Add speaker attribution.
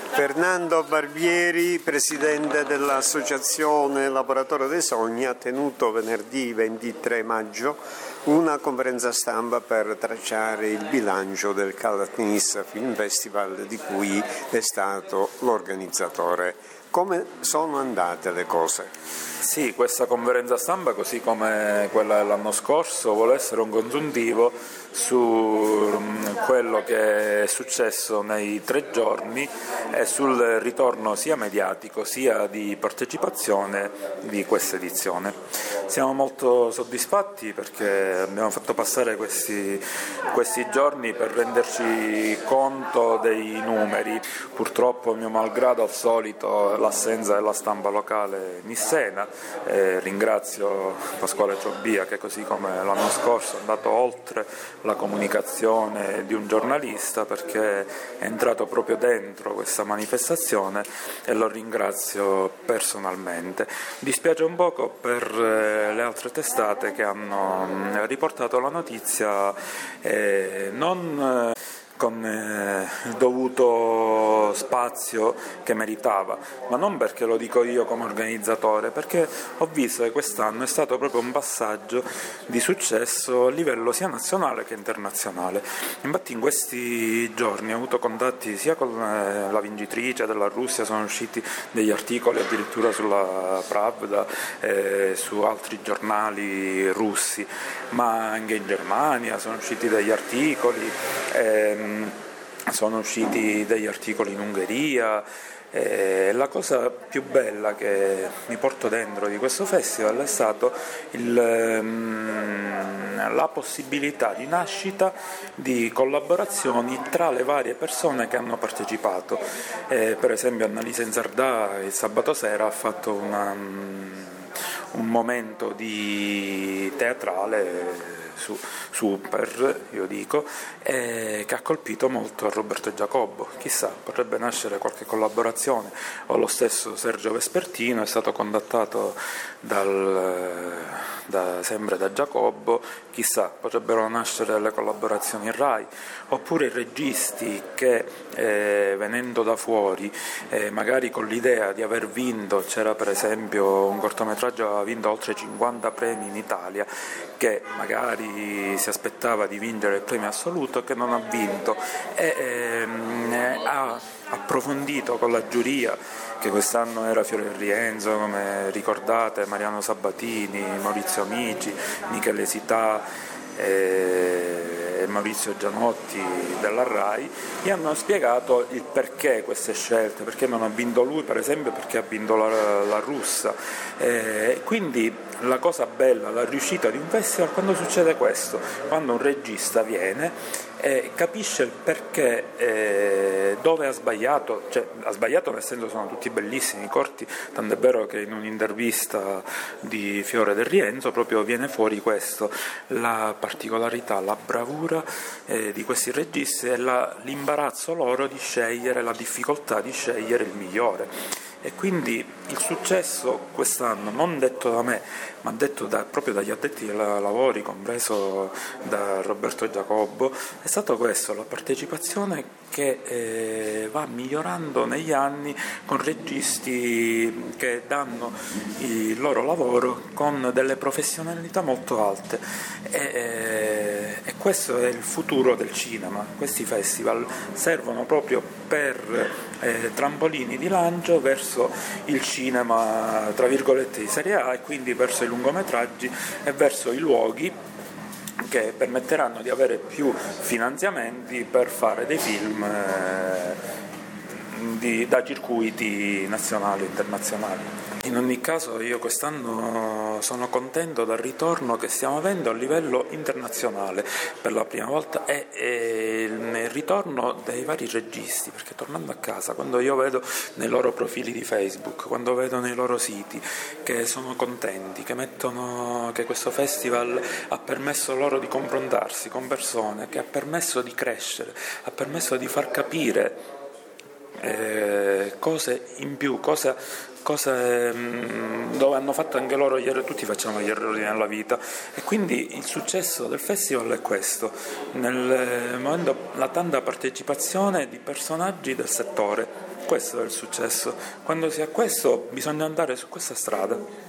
Speaker 1: Fernando Barbieri, presidente dell'Associazione Laboratorio dei Sogni, ha tenuto venerdì 23 maggio una conferenza stampa per tracciare il bilancio del Calatinista Film Festival di cui è stato l'organizzatore. Come sono andate le cose?
Speaker 2: Sì, questa conferenza stampa, così come quella dell'anno scorso, vuole essere un consuntivo su quello che è successo nei 3 giorni e sul ritorno sia mediatico sia di partecipazione di questa edizione. Siamo molto soddisfatti perché abbiamo fatto passare questi giorni per renderci conto dei numeri. Purtroppo, mio malgrado, al solito l'assenza della stampa locale nissena. Ringrazio Pasquale Ciobia che, così come l'anno scorso, è andato oltre la comunicazione di un giornalista perché è entrato proprio dentro questa manifestazione e lo ringrazio personalmente. Dispiace un poco per le altre testate che hanno riportato la notizia non con il dovuto spazio che meritava, ma non perché lo dico io come organizzatore, perché ho visto che quest'anno è stato proprio un passaggio di successo a livello sia nazionale che internazionale. Infatti in questi giorni ho avuto contatti sia con la vincitrice della Russia, sono usciti degli articoli addirittura sulla Pravda, su altri giornali russi, ma anche in Germania sono usciti degli articoli, sono usciti degli articoli in Ungheria. La cosa più bella che mi porto dentro di questo festival è stato la possibilità di nascita di collaborazioni tra le varie persone che hanno partecipato. Per esempio Annalisa Inzardà il sabato sera ha fatto un momento di teatrale super, io dico, che ha colpito molto Roberto Giacobbo. Chissà, potrebbe nascere qualche collaborazione, o lo stesso Sergio Vespertino è stato contattato sempre da Giacobbo, chissà, potrebbero nascere delle collaborazioni in Rai, oppure i registi che venendo da fuori, magari con l'idea di aver vinto, c'era per esempio un cortometraggio che aveva vinto oltre 50 premi in Italia, che magari si aspettava di vincere il premio assoluto, che non ha vinto, e ha approfondito con la giuria, che quest'anno era Fiore Rienzo, come ricordate, Mariano Sabatini, Maurizio Amici, Michele Sità e Maurizio Gianotti della Rai, gli hanno spiegato il perché queste scelte, perché non ha vinto lui per esempio, perché ha vinto la russa. Quindi la cosa bella, la riuscita di un festival, quando succede questo, quando un regista viene e capisce il perché, dove ha sbagliato, cioè ha sbagliato nel senso sono tutti bellissimi, corti, tant'è vero che in un'intervista di Fiore del Rienzo proprio viene fuori questo, la particolarità, la bravura di questi registi e l'imbarazzo loro di scegliere, la difficoltà di scegliere il migliore. E quindi il successo quest'anno, non detto da me, ma detto proprio dagli addetti ai lavori, compreso da Roberto Giacobbo, è stato questo, la partecipazione che va migliorando negli anni con registi che danno il loro lavoro con delle professionalità molto alte. E questo è il futuro del cinema. Questi festival servono proprio per trampolini di lancio verso il cinema tra virgolette di serie A, e quindi verso i lungometraggi e verso i luoghi che permetteranno di avere più finanziamenti per fare dei film da circuiti nazionali e internazionali. In ogni caso io quest'anno sono contento del ritorno che stiamo avendo a livello internazionale per la prima volta, e il ritorno dei vari registi, perché tornando a casa, quando io vedo nei loro profili di Facebook, quando vedo nei loro siti che sono contenti, che questo festival ha permesso loro di confrontarsi con persone, che ha permesso di crescere, ha permesso di far capire cose in più, cose dove hanno fatto anche loro gli errori, tutti facciamo gli errori nella vita, e quindi il successo del festival è questo, nel momento la tanta partecipazione di personaggi del settore questo è il successo. Quando si ha questo bisogna andare su questa strada.